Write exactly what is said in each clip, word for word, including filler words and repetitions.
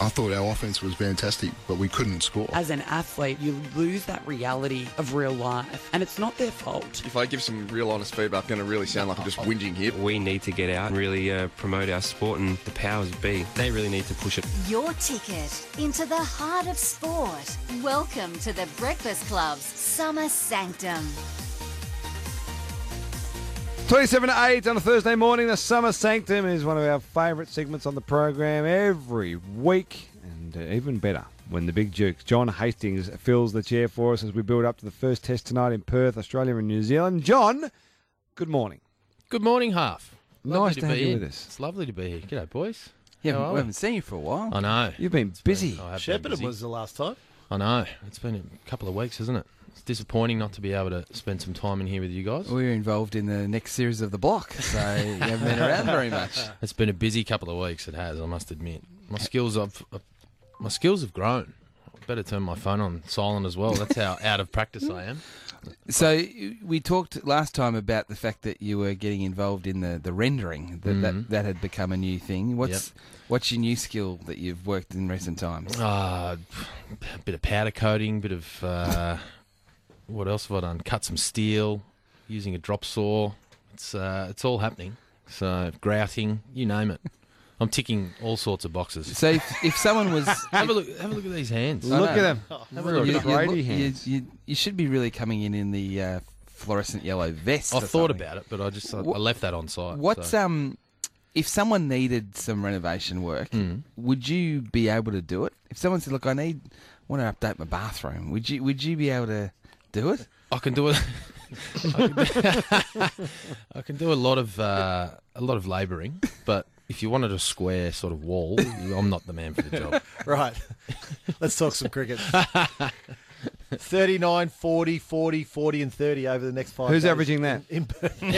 I thought our offense was fantastic, but we couldn't score. As an athlete, you lose that reality of real life, and it's not their fault. If I give some real honest feedback, I'm going to really sound like I'm just whinging here. We need to get out and really uh, promote our sport, and the powers be, they really need to push it. Your ticket into the heart of sport. Welcome to the Breakfast Club's Summer Sanctum. twenty-seven to eight on a Thursday morning. The Summer Sanctum is one of our favourite segments on the program every week, and uh, even better when the big Duke, John Hastings, fills the chair for us as we build up to the first test tonight in Perth, Australia and New Zealand. John, good morning. Good morning, Half. Lovely Nice to, to be have you here. with us. It's lovely to be here. G'day, boys. Yeah, How we are we? haven't seen you for a while. I know. You've been It's busy. I have been Shepparton busy. was the last time. I know. It's been a couple of weeks, isn't it? It's disappointing not to be able to spend some time in here with you guys. We're involved in the next series of The Block, so you haven't been around very much. It's been a busy couple of weeks. It has, I must admit. My skills have, uh, my skills have grown. I better turn my phone on silent as well. That's how out of practice I am. So we talked last time about the fact that you were getting involved in the, the rendering, that, Mhm. that that had become a new thing. What's what's your new skill that you've worked in recent times? Uh, a bit of powder coating, bit of uh, what else have I done? Cut some steel, using a drop saw. It's uh, it's all happening. So grouting, you name it. I'm ticking all sorts of boxes. So if, if someone was... have a look. Have a look at these hands. Look at them. Have a look. You, you, Brady look- you, hands. you, you should be really coming in in the uh, fluorescent yellow vest. I or thought something. about it, but I just I, What- I left that on site. What's so. um, if someone needed some renovation work, Mm. would you be able to do it? If someone said, "Look, I need, want to update my bathroom," would you would you be able to do it? I can do it. I, can do, I can do a lot of uh, a lot of labouring, but if you wanted a square sort of wall, I'm not the man for the job. Right. Let's talk some cricket. thirty-nine, forty, forty, forty and thirty over the next five Who's days. averaging that? In,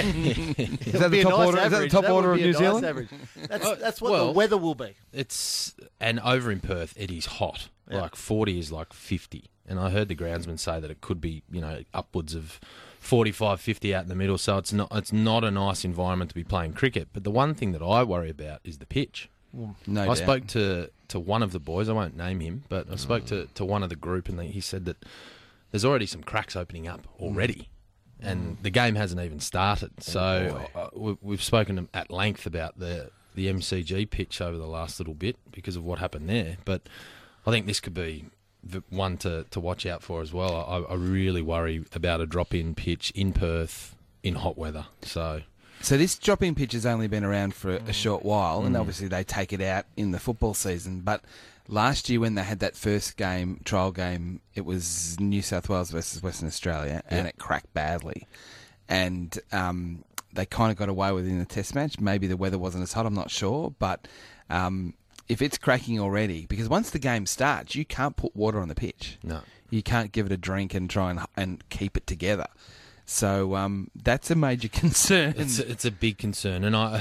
in, Is that the top order? Is that the top order of New Zealand? Average. That's, Uh, that's what well- the weather will be. It's and over in Perth, it is hot. Yeah. Like forty is like fifty, and I heard the groundsman say that it could be, you know, upwards of forty-five, fifty out in the middle. So it's not it's not a nice environment to be playing cricket. But the one thing that I worry about is the pitch. No I doubt. spoke to, to one of the boys. I won't name him, but I spoke to, to one of the group, and they, he said that there's already some cracks opening up already, and the game hasn't even started. So uh, we, we've spoken at length about the the M C G pitch over the last little bit because of what happened there. But I think this could be the one to, to watch out for as well. I, I really worry about a drop-in pitch in Perth in hot weather. So. So this drop-in pitch has only been around for a, a short while, and Mm. obviously they take it out in the football season. But last year when they had that first game, trial game, it was New South Wales versus Western Australia, and Yeah. it cracked badly. And um, they kind of got away with it in the test match. Maybe the weather wasn't as hot, I'm not sure. But um, if it's cracking already, because once the game starts, you can't put water on the pitch. No. You can't give it a drink and try and, and keep it together. So um, that's a major concern. It's a, it's a big concern, and I,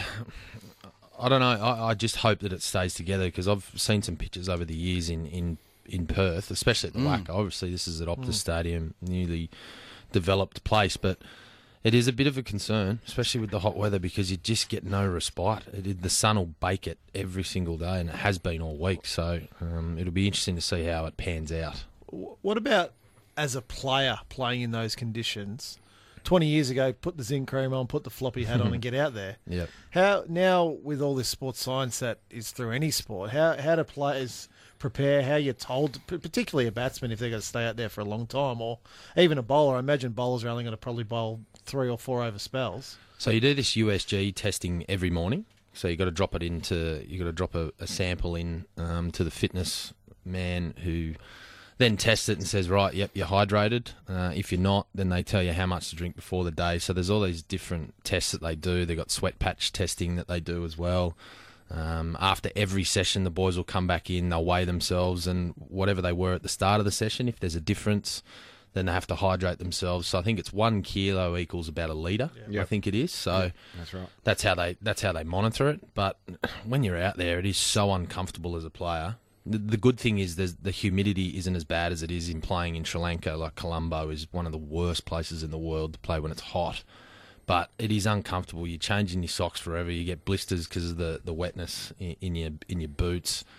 I don't know. I, I just hope that it stays together because I've seen some pictures over the years in, in, in Perth, especially at the Mm. WACA. Obviously, this is at Optus Stadium, newly developed place, but it is a bit of a concern, especially with the hot weather, because you just get no respite. It, the sun will bake it every single day, and it has been all week. So um, it'll be interesting to see how it pans out. Wh- What about as a player playing in those conditions? twenty years ago, put the zinc cream on, put the floppy hat on and get out there. Yeah. How now with all this sports science that is through any sport, how how do players prepare, how you're told, p- particularly a batsman if they're going to stay out there for a long time, or even a bowler? I imagine bowlers are only going to probably bowl three or four over spells. So you do this U S G testing every morning. So you got to drop it into, you got to drop a, a sample in um, to the fitness man who then tests it and says, right, yep, you're hydrated. Uh, if you're not, then they tell you how much to drink before the day. So there's all these different tests that they do. They've got sweat patch testing that they do as well. Um, after every session, the boys will come back in, they'll weigh themselves, and whatever they were at the start of the session, if there's a difference, then they have to hydrate themselves. So I think it's one kilo equals about a litre. Yep. I think it is. So That's right. that's how they that's how they monitor it. But when you're out there, it is so uncomfortable as a player. The, the good thing is there's, the humidity isn't as bad as it is in playing in Sri Lanka. Like Colombo is one of the worst places in the world to play when it's hot. But it is uncomfortable. You're changing your socks forever. You get blisters because of the, the wetness in, in your in your boots.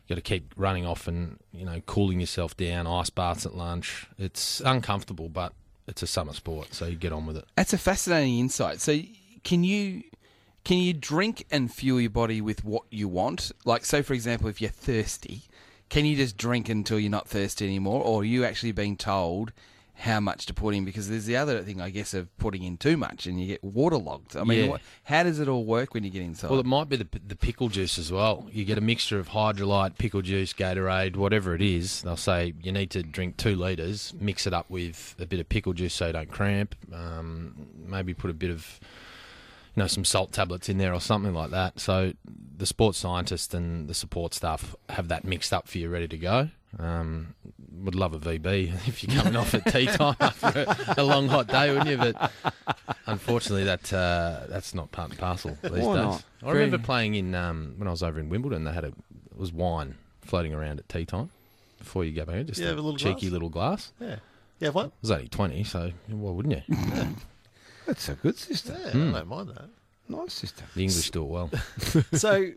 got to keep running off and, you know, cooling yourself down, ice baths at lunch. It's uncomfortable, but it's a summer sport, so you get on with it. That's a fascinating insight. So can you can you drink and fuel your body with what you want? Like, so for example, if you're thirsty, can you just drink until you're not thirsty anymore, or are you actually being told how much to put in? Because there's the other thing, I guess, of putting in too much and you get waterlogged. I mean, Yeah. what, how does it all work when you get inside? Well, it might be the the pickle juice as well. You get a mixture of Hydrolyte, pickle juice, Gatorade, whatever it is. They'll say you need to drink two litres, mix it up with a bit of pickle juice so you don't cramp, um, maybe put a bit of, you know, some salt tablets in there or something like that. So the sports scientists and the support staff have that mixed up for you, ready to go. Um, would love a V B if you're coming off at tea time after a, a long hot day, wouldn't you? But unfortunately, that uh, that's not part and parcel these Why days. not? I remember playing in um, when I was over in Wimbledon. They had a it was wine floating around at tea time before you go back. Just Yeah, a, have a little cheeky glass. little glass. Yeah. You have one? It was only twenty, so why wouldn't you? That's a good sister. Yeah, Hmm. I don't mind that. Nice sister. The English do it well. So,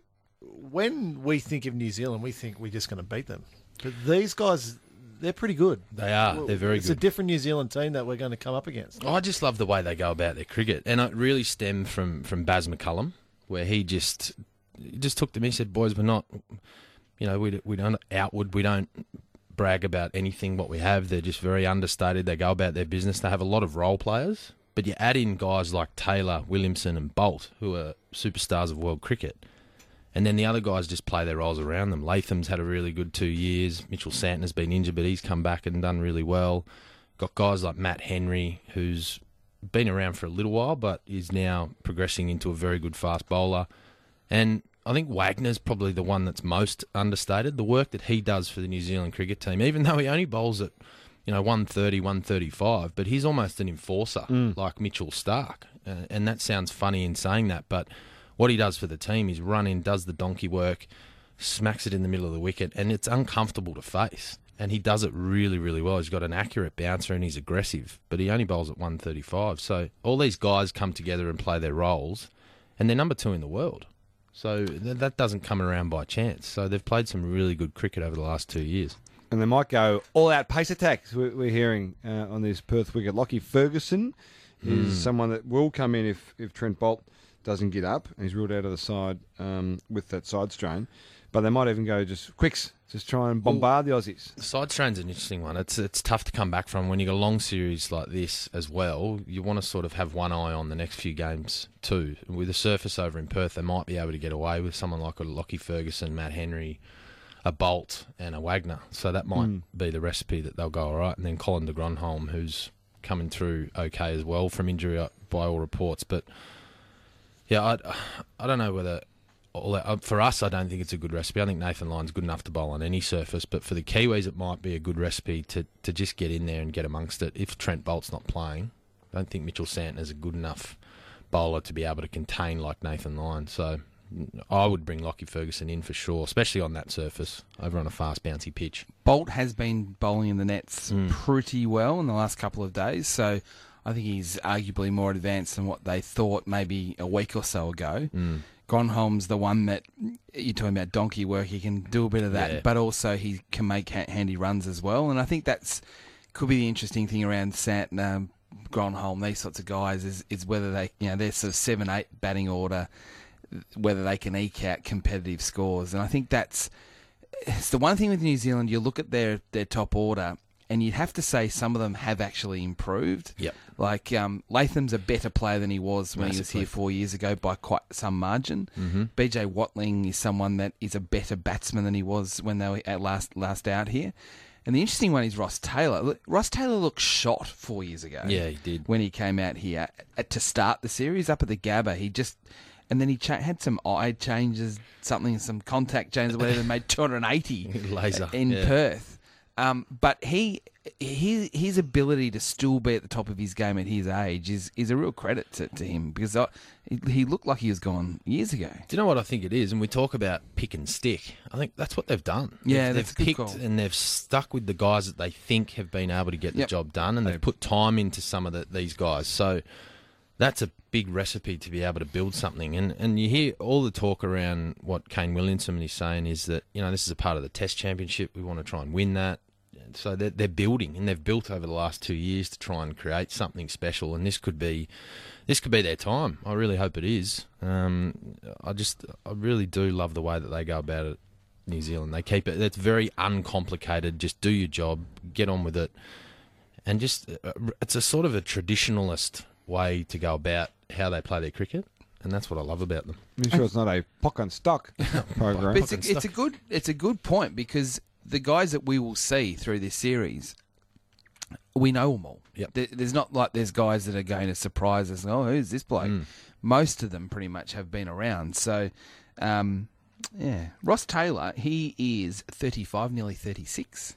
when we think of New Zealand, we think we're just going to beat them. But these guys, they're pretty good. They are. They're very it's good. a different New Zealand team that we're going to come up against. I just love the way they go about their cricket, and it really stemmed from, from Baz McCullum, where he just he just took to me and said, "Boys, we're not, you know, we we don't outward, we don't brag about anything what we have. They're just very understated. They go about their business. They have a lot of role players, but you add in guys like Taylor, Williamson, and Bolt, who are superstars of world cricket." And then the other guys just play their roles around them. Latham's had a really good two years. Mitchell Santner's been injured, but he's come back and done really well. Got guys like Matt Henry, who's been around for a little while, but is now progressing into a very good fast bowler. And I think Wagner's probably the one that's most understated. The work that he does for the New Zealand cricket team, even though he only bowls at, you know, one thirty, one thirty-five, but he's almost an enforcer like Mitchell Starc. Uh, and that sounds funny in saying that, but what he does for the team is run in, does the donkey work, smacks it in the middle of the wicket, and it's uncomfortable to face. And he does it really, really well. He's got an accurate bouncer and he's aggressive, but he only bowls at one thirty-five. So all these guys come together and play their roles, and they're number two in the world. So th- that doesn't come around by chance. So they've played some really good cricket over the last two years. And they might go all-out pace attacks. We're, we're hearing uh, on this Perth wicket. Lockie Ferguson is someone that will come in if, if Trent Bolt doesn't get up, and he's ruled out of the side um, with that side strain. But they might even go just quicks, just try and bombard the Aussies. The side strain's an interesting one. It's it's tough to come back from when you got a long series like this as well. You want to sort of have one eye on the next few games too. With the surface over in Perth, they might be able to get away with someone like a Lockie Ferguson, Matt Henry, a Bolt, and a Wagner. So that might mm. be the recipe that they'll go all right. And then Colin de Grandhomme, who's coming through okay as well from injury by all reports, but. Yeah, I, I don't know whether... All that, for us, I don't think it's a good recipe. I think Nathan Lyon's good enough to bowl on any surface, but for the Kiwis, it might be a good recipe to, to just get in there and get amongst it. If Trent Bolt's not playing, I don't think Mitchell Santner's a good enough bowler to be able to contain like Nathan Lyon. So I would bring Lockie Ferguson in for sure, especially on that surface, over on a fast, bouncy pitch. Bolt has been bowling in the nets Mm. pretty well in the last couple of days, so I think he's arguably more advanced than what they thought maybe a week or so ago. Mm. Gronholm's the one that you're talking about donkey work. He can do a bit of that, Yeah. but also he can make ha- handy runs as well. And I think that's could be the interesting thing around Santner, Gronholm, these sorts of guys is is whether they, you know, they're sort of seven, eight batting order, whether they can eke out competitive scores. And I think that's it's the one thing with New Zealand. You look at their their top order, and you'd have to say some of them have actually improved. Yep. Like um, Latham's a better player than he was when he was Massively. here four years ago by quite some margin. Mm-hmm. B J Watling is someone that is a better batsman than he was when they were at last last out here. And the interesting one is Ross Taylor. Look, Ross Taylor looked shot four years ago. Yeah, he did. When he came out here uh, to start the series up at the Gabba. He just... And then he cha- had some eye changes, something, some contact changes, whatever, made two hundred eighty Laser, in yeah. Perth. Um, but he, his, his ability to still be at the top of his game at his age is, is a real credit to, to him because I, he looked like he was gone years ago. Do you know what I think it is? And we talk about pick and stick. I think that's what they've done. Yeah, they've, that's a they've good picked call. and they've stuck with the guys that they think have been able to get the Yep. job done, and they've put time into some of the, these guys. So that's a big recipe to be able to build something. And and you hear all the talk around what Kane Williamson is saying is that, you know, this is a part of the Test Championship. We want to try and win that. So they're, they're building, and they've built over the last two years to try and create something special. And this could be, this could be their time. I really hope it is. Um, I just, I really do love the way that they go about it. New Zealand, they keep it. It's very uncomplicated. Just do your job, get on with it, and just uh, it's a sort of a traditionalist way to go about how they play their cricket, and that's what I love about them. I'm sure it's not a pock and stock program. But it's a, it's a good it's a good point, because the guys that we will see through this series, we know them all. Yep. There, there's not like there's guys that are going to surprise us. Oh, who's this bloke? Mm. Most of them pretty much have been around. So, um, yeah, Ross Taylor, he is thirty-five, nearly thirty-six,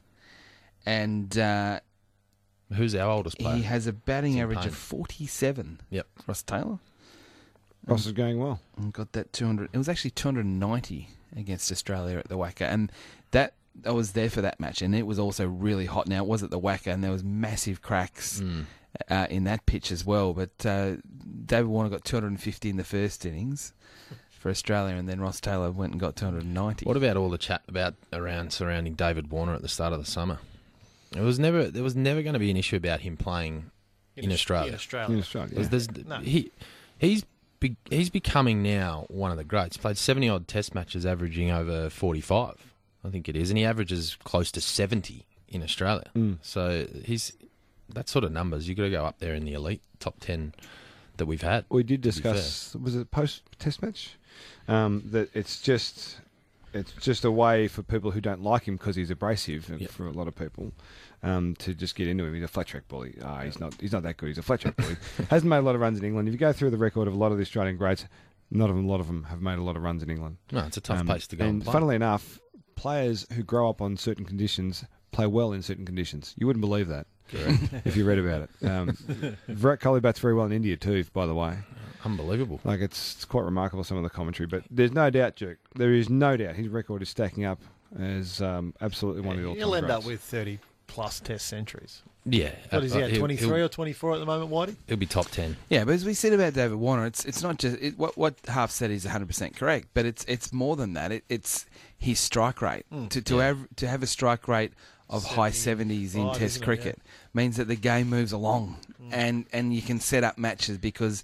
and uh, Who's our oldest player? he has a batting Tim average Payne. of forty-seven. Yep. Ross Taylor. Ross is going well. And got that two hundred. It was actually two hundred ninety against Australia at the Wacker, and that I was there for that match, and it was also really hot. Now it was at the Wacker, and there was massive cracks Mm. uh, in that pitch as well. But uh, David Warner got two hundred fifty in the first innings for Australia, and then Ross Taylor went and got two hundred ninety. What about all the chat about around surrounding David Warner at the start of the summer? It was never there was never going to be an issue about him playing in, Aus- Australia. In Australia. In Australia, yeah. There's- there's- No. he he's be, he's becoming now one of the greats. Played seventy odd Test matches, averaging over forty-five, I think it is, and he averages close to seventy in Australia. Mm. So he's that sort of numbers. You got to go up there in the elite top ten that we've had. We did to be discuss, was it post test match? Um, that it's just it's just a way for people who don't like him because he's abrasive, and Yep. for a lot of people, um, to just get into him. He's a flat track bully. Ah, he's not he's not that good. He's a flat track bully. Hasn't made a lot of runs in England. If you go through the record of a lot of the Australian greats, not of them, a lot of them have made a lot of runs in England. No, it's a tough Um, place to go and, And play. funnily enough, players who grow up on certain conditions play well in certain conditions. You wouldn't believe that if you read about it. Um, Virat Kohli bats very well in India too, by the way. Unbelievable. Like, it's, it's quite remarkable, some of the commentary. But there's no doubt, Duke, there is no doubt his record is stacking up as um, absolutely one of the all-time He'll end greats. up with thirty plus Test centuries. Yeah. What is he Uh, at? he'll- twenty-three he'll- or twenty-four at the moment, Whitey? He'll be top ten. Yeah, but as we said about David Warner, it's it's not just it, what what Half said is one hundred percent correct, but it's it's more than that. It, it's his strike rate. Mm, to to yeah. have to have a strike rate of high seventies in seventy-five, Test isn't it? cricket means that the game moves along, Mm. and and you can set up matches, because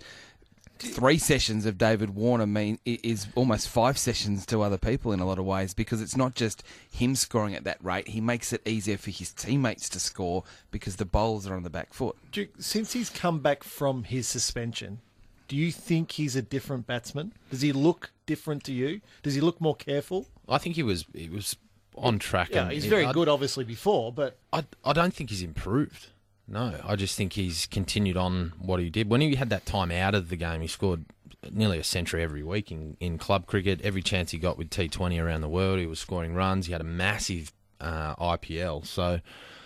three sessions of David Warner mean i- is almost five sessions to other people in a lot of ways, because it's not just him scoring at that rate. He makes it easier for his teammates to score because the bowlers are on the back foot. Do you- since he's come back from his suspension, do you think he's a different batsman? Does he look different to you? Does he look more careful? I think he was he was on track. Yeah, and he's he- very I- good, obviously, before, but I, I don't think he's improved. No, I just think he's continued on what he did. When he had that time out of the game, he scored nearly a century every week in, in club cricket. Every chance he got with T twenty around the world, he was scoring runs. He had a massive uh, I P L. So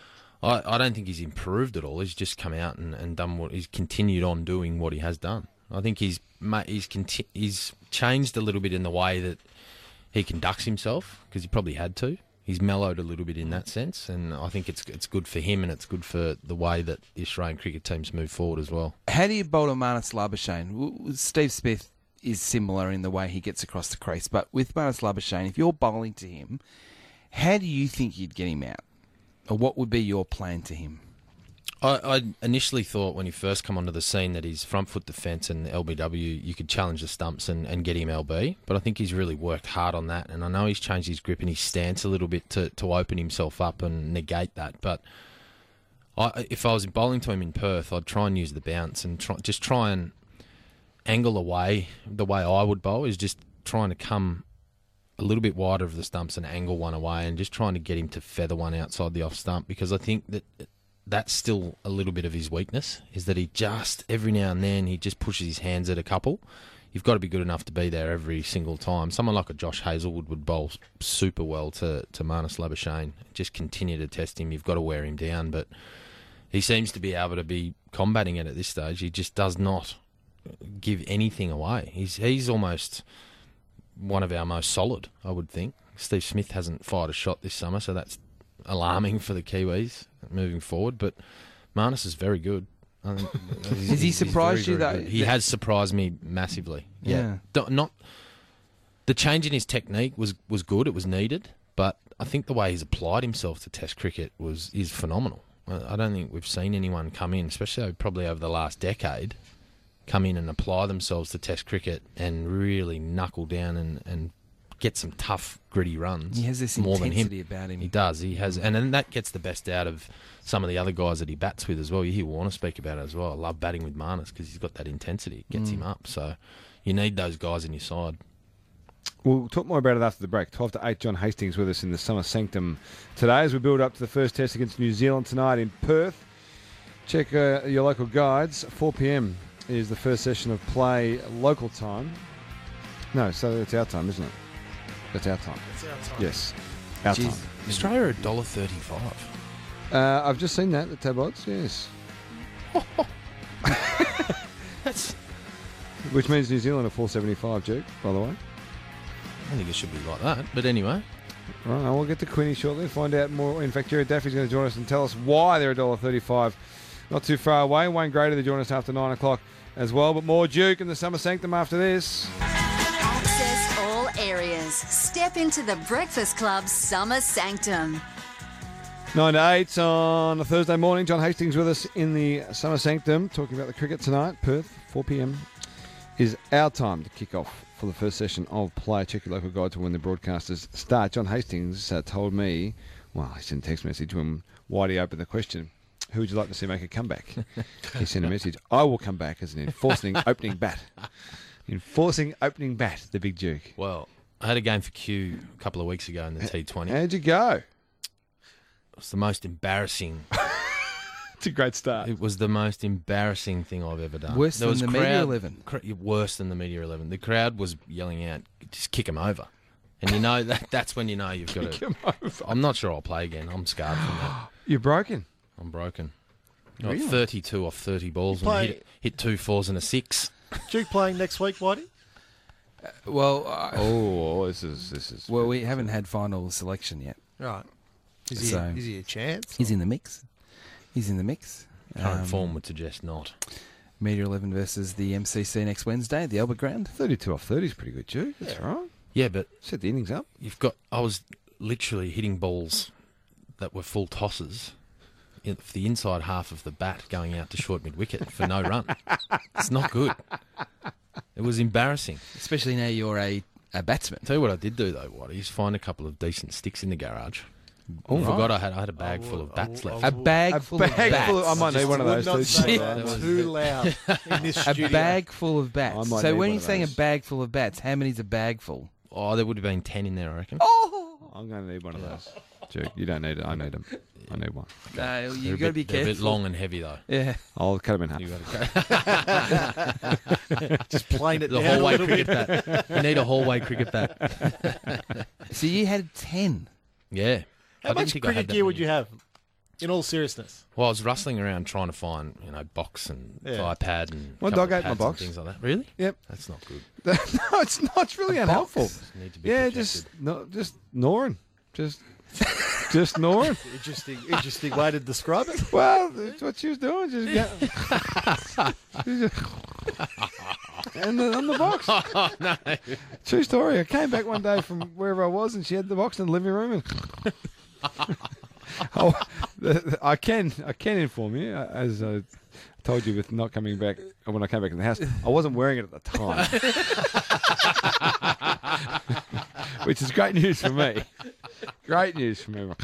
I, I don't think he's improved at all. He's just come out and, and done what he's continued on doing what he has done. I think he's ma- he's conti- he's changed a little bit in the way that he conducts himself, because he probably had to. He's mellowed a little bit in that sense, and I think it's it's good for him, and it's good for the way that the Australian cricket teams move forward as well. How do you bowl to Marnus Labuschagne? W- w- Steve Smith is similar in the way he gets across the crease, but with Marnus Labuschagne, if you're bowling to him, how do you think you'd get him out? Or what would be your plan to him? I, I initially thought when he first come onto the scene that his front foot defence and L B W, you could challenge the stumps and, and get him L B, but I think he's really worked hard on that, and I know he's changed his grip and his stance a little bit to, to open himself up and negate that, but I, if I was bowling to him in Perth, I'd try and use the bounce and try, just try and angle away. The way I would bowl is just trying to come a little bit wider of the stumps and angle one away, and just trying to get him to feather one outside the off stump, because I think that that's still a little bit of his weakness, is that he just, every now and then, he just pushes his hands at a couple. You've got to be good enough to be there every single time. Someone like a Josh Hazlewood would bowl super well to, to Marnus Labuschagne. Just continue to test him. You've got to wear him down, but he seems to be able to be combating it at this stage. He just does not give anything away. He's he's almost one of our most solid, I would think. Steve Smith hasn't fired a shot this summer, so that's alarming for the Kiwis moving forward, but Marnus is very good. I think he's- Has he he's very, surprised you, very though? good. He has surprised me massively. Yeah, Yeah. Don't- not the change in his technique was was good. It was needed, but I think the way he's applied himself to Test cricket was is phenomenal. I I don't think we've seen anyone come in, especially probably over the last decade, come in and apply themselves to Test cricket and really knuckle down and, and get some tough, gritty runs. He has this more than intensity him. about him. He does. He has, and then that gets the best out of some of the other guys that he bats with as well. You hear Warner speak about it as well. I love batting with Marnus because he's got that intensity. It gets Mm. him up. So you need those guys in your side. We'll talk more about it after the break. twelve to eight, John Hastings with us in the Summer Sanctum today as we build up to the first test against New Zealand tonight in Perth. Check uh, your local guides. four p.m. is the first session of play local time. No, so it's our time, isn't it? That's our time. It's our time. Yes, our Jeez. time. Australia are one dollar thirty-five. Uh, I've just seen that, the tab odds, yes. That's. Which means New Zealand are four seventy-five, Duke, by the way. I don't think it should be like that. But anyway, Right, now we'll get to Quinny shortly and find out more. In fact, Jared Daffy's going to join us and tell us why they're one dollar thirty-five. Not too far away. Wayne Grader to join us after nine o'clock as well. But more Duke in the Summer Sanctum after this. Access all areas. Step into the Breakfast Club's Summer Sanctum. nine to eight on a Thursday morning. John Hastings with us in the Summer Sanctum, talking about the cricket tonight. Perth, four p.m. is our time to kick off for the first session of play. Check your local guide to when the broadcasters start. John Hastings uh, told me, well, he sent a text message when Whitey opened the question, who would you like to see make a comeback? He sent a message, I will come back as an enforcing opening bat. Enforcing opening bat, the Big Duke. well, I had a game for Q a couple of weeks ago in the T twenty. It How'd you go? was the most embarrassing. It's a great start. It was the most embarrassing thing I've ever done. Worse There than was the crowd- Media eleven. cr- worse than the Media eleven. The crowd was yelling out, "Just kick him over," and you know that that's when you know you've got to. Come over. I'm not sure I'll play again. I'm scarred from that. You're broken. I'm broken. Got Really? thirty-two off thirty balls and play- hit, hit two fours and a six. Duke playing next week, Whitey? Well, uh, Oh, this is this is. well, we haven't had final selection yet. Right. Is he, So- is he a chance? He's in the mix. He's in the mix. Current Um, form would suggest not. Media eleven versus the M C C next Wednesday at the Albert Ground. thirty-two off thirty is pretty good, Duke. That's right. Yeah, but Set the innings up. you've got. I was literally hitting balls that were full tosses. In the inside half of the bat going out to short mid wicket for no run. It's not good. It was embarrassing. Especially now you're a, a batsman. Tell you what I did do though, Waddy, is find a couple of decent sticks in the garage. Oh, I right. forgot I had I had a bag I full will- of bats I will- left. A bag A full bag of bats. full of- I might need one of Would those not too. say That that was- too loud in this A studio. bag full of I bats. might So need when one you're of saying a those. bag full of bats, how many's a bag full? Oh, there would have been ten in there, I reckon. I'm going to need one of those. Duke, you don't need it. I need them. I need one. No, They're you've a got to bit- be they're careful. a bit long and heavy though. Yeah. I'll cut them in half. You got to Just playing it the down a hallway little bit. cricket bat. You need a hallway cricket bat. So you had ten. Yeah. How I didn't much think I had cricket that gear would many. you have? In all seriousness. Well, I was rustling around trying to find, you know, box and Yeah. iPad and My couple dog of ate my pads and box. things like that. Really? Yep. That's not good. No, it's not. It's really unhelpful. Just need to be Yeah, protected. just no, just snoring. Just, just snoring. Interesting, interesting way to describe it. Well, that's what she was doing. Just get, She just- and the, on the box. Oh, no. True story. I came back one day from wherever I was, and she had the box in the living room. And oh, the, the- I can I can inform you, uh, as I told you with not coming back uh, when I came back in the house, I wasn't wearing it at the time, which is great news for me. Great news for me.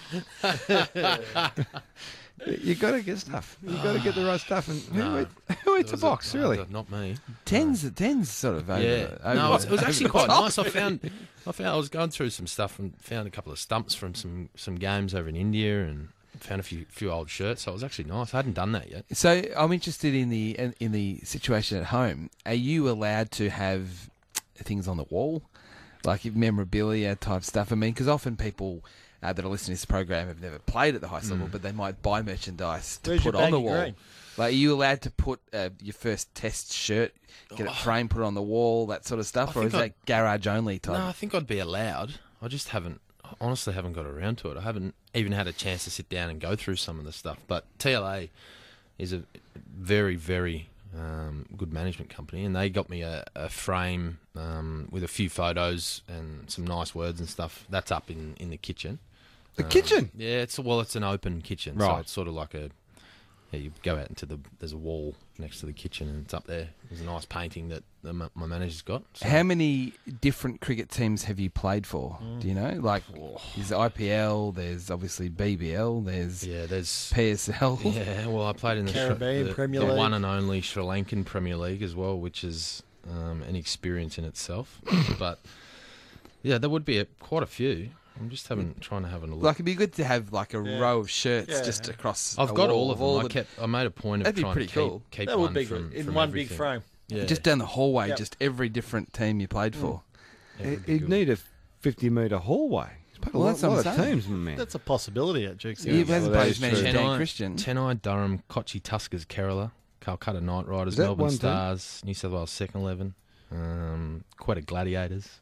You got to get stuff. You got to get the right stuff. And who, No. eat, who eats There a was box? no, really? Not me. Ten's ten's sort of over. Yeah. over No, it was, it was actually over quite the top. nice. I found, I found, I was going through some stuff and found a couple of stumps from some, some games over in India and found a few few old shirts. So it was actually nice. I hadn't done that yet. So I'm interested in the in, in the situation at home. Are you allowed to have things on the wall, like memorabilia type stuff? I mean, because often people uh, that are listening to this program have never played at the highest level, but they might buy merchandise to Where's put your on the baggy wall. green? Like, are you allowed to put uh, your first test shirt, get it framed, put it on the wall, that sort of stuff, I or think is I- that garage only type? No, I think I'd be allowed. I just haven't, honestly, haven't got around to it. I haven't even had a chance to sit down and go through some of the stuff. But T L A is a very, very um, good management company, and they got me a, a frame um, with a few photos and some nice words and stuff. That's up in, in the kitchen. The Um, kitchen? Yeah, it's well, it's an open kitchen, so Right. it's sort of like a. Yeah, you go out into the. There's a wall next to the kitchen, and it's up there. There's a nice painting that the, my manager's got. So. How many different cricket teams have you played for? Mm. Do you know? Like, there's I P L, there's obviously B B L, there's Yeah, there's P S L. Yeah, well, I played in the, Caribbean the, Premier the League. one and only Sri Lankan Premier League as well, which is um, an experience in itself. But yeah, there would be a, quite a few. I'm just having trying to have a look. Like, it'd be good to have like a Yeah. row of shirts Yeah. just across. I've a got wall all of them. I the- kept. I made a point of That'd be trying pretty to keep, cool. keep That one would be from, good in from one everything. big frame. Yeah, Just down the hallway, Yep. just every different team you played for. it would be You'd good. need a fifty metre hallway. It's played a Well, lot, that's what I'm lot of saying. teams, my man. That's a possibility at Duke's. He Yeah, hasn't well, played that as is many as true. Dan Chennai, Christian. Chennai, Durham, Kochi Tuskers, Kerala, Calcutta Knight Riders, Is that Melbourne one team? Stars, New South Wales Second Eleven, um, Quetta Gladiators,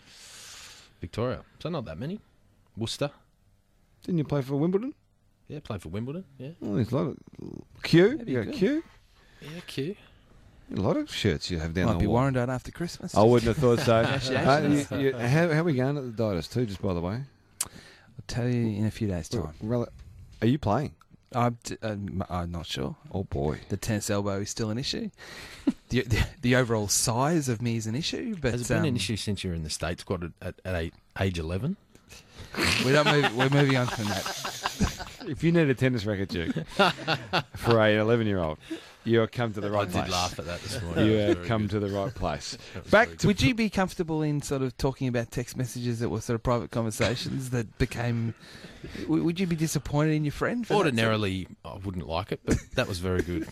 Victoria. So not that many. Worcester. Didn't you play for Wimbledon? Yeah, played for Wimbledon. Yeah. Oh, there's a lot of Q. That'd be You got good. Q. Yeah, Q. A lot of shirts you have down Might the be wall. Warranted after Christmas. I wouldn't have thought so. Congratulations. Uh, you- you- how, how are we going at the Didas too? Just by the way, I'll tell you in a few days' time. Rel- Are you playing? I'm, t- I'm, I'm not sure. Oh boy. The tennis elbow is still an issue. the, the the overall size of me is an issue, but Has it been um, an issue since you were in the State squad at, at, at eight, age eleven? we don't move, we're moving on from that. If you need a tennis racket, Duke, for a eleven-year-old, you have come to the right I place. did laugh at that this morning. You That was have very come good. to the right place. That was Back very to Would you be comfortable in sort of talking about text messages that were sort of private conversations that became? w- Would you be disappointed in your friend? For that sort of- Ordinarily, I wouldn't like it, but that was very good.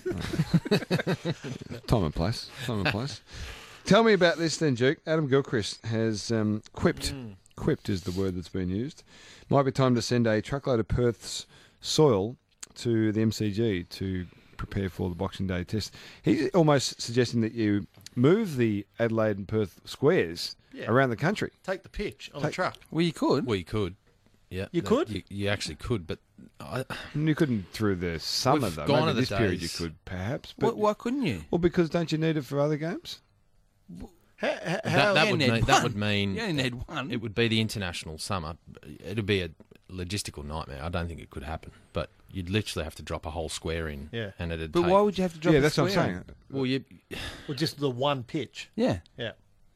time and place. Time and place. Tell me about this then, Duke. Adam Gilchrist has um, quipped. Quipped is the word that's been used. Might be time to send a truckload of Perth's soil to the M C G to prepare for the Boxing Day test. He's almost suggesting that you move the Adelaide and Perth squares Yeah. around the country. Take the pitch on Take- a truck. Well, you could. Well, you could. Yeah, You that- could? You, you actually could, but I, And you couldn't through the summer, We've though. gone Maybe to the this period you days- could, perhaps. Why, But, why couldn't you? well, because don't you need it for other games? How, how, that, how- that you would need mean that one. would mean You only need one. it would be the international summer. It'd be a logistical nightmare. I don't think it could happen, but you'd literally have to drop a whole square in, Yeah. and it'd But take. why would you have to drop? yeah, a that's what I'm square saying. in? well, you well, just the one pitch. Yeah. Yeah.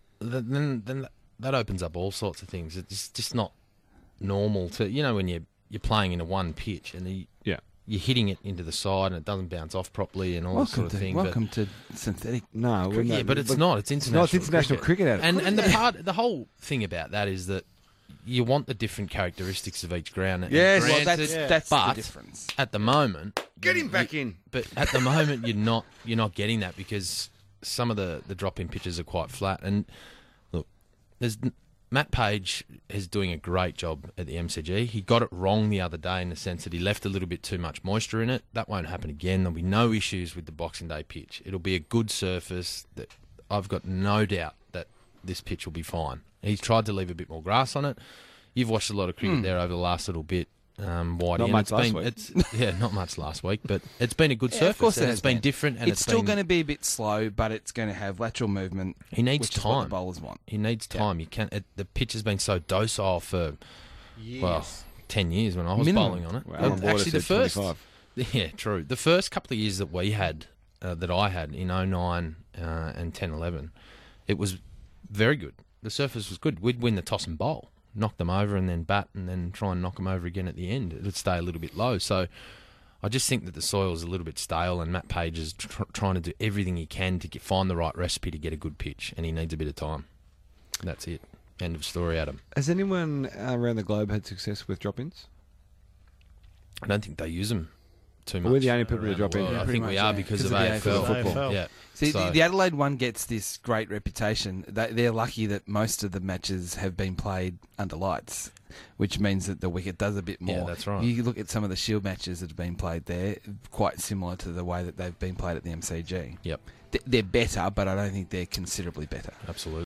then then that- that opens up all sorts of things. It's just not normal to you know when you you're playing in a one pitch and you, Yeah. you're hitting it into the side and it doesn't bounce off properly and all that Welcome sort of to thing. but- welcome to synthetic. No, we're yeah, not- but it's look, not. It's It's international. not. It's international cricket, Adam. And and the part, the whole thing about that is that you want the different characteristics of each ground. And Yes. Well, granted, that's Yeah. that's but the difference. at the moment, Get him you- back in. But at the moment, you're not you're not getting that because some of the the drop in pitches are quite flat. And look, there's Matt Page is doing a great job at the M C G. He got it wrong the other day in the sense that he left a little bit too much moisture in it. That won't happen again. There'll be no issues with the Boxing Day pitch. It'll be a good surface. That I've got no doubt that this pitch will be fine. He's tried to leave a bit more grass on it. You've watched a lot of cricket there over the last little bit. Um, Whitey, Not and much it's last been, week. It's, yeah, not much last week, but it's been a good Yeah, surface. of course it and has it's been been. different, and It's, it's still been- going to be a bit slow, but it's going to have lateral movement. He needs which is what time. the bowlers want. He needs time. You can't. It, the pitch has been so docile for Yes. well ten years when I was Minimum. bowling on it. Well, Alan But Border actually, the said first, twenty-five. yeah, true. The first couple of years that we had, uh, that I had in oh nine uh, and ten eleven, it was very good. The surface was good. We'd win the toss and bowl, knock them over, and then bat, and then try and knock them over again at the end. It would stay a little bit low. So I just think that the soil is a little bit stale, and Matt Page is tr- trying to do everything he can to get, find the right recipe to get a good pitch, and he needs a bit of time. That's it. End of story, Adam. Has anyone around the globe had success with drop-ins? I don't think they use them too much. Well, we're the only people to around drop the in. world. Yeah, I pretty think we much, are yeah. because Because of of the A F L. A F L. Football. Yeah. See, So- the, the Adelaide one gets this great reputation. They, they're lucky that most of the matches have been played under lights, which means that the wicket does a bit more. Yeah, that's right. You look at some of the Shield matches that have been played there, quite similar to the way that they've been played at the M C G. Yep. Th- They're better, but I don't think they're considerably better. Absolutely.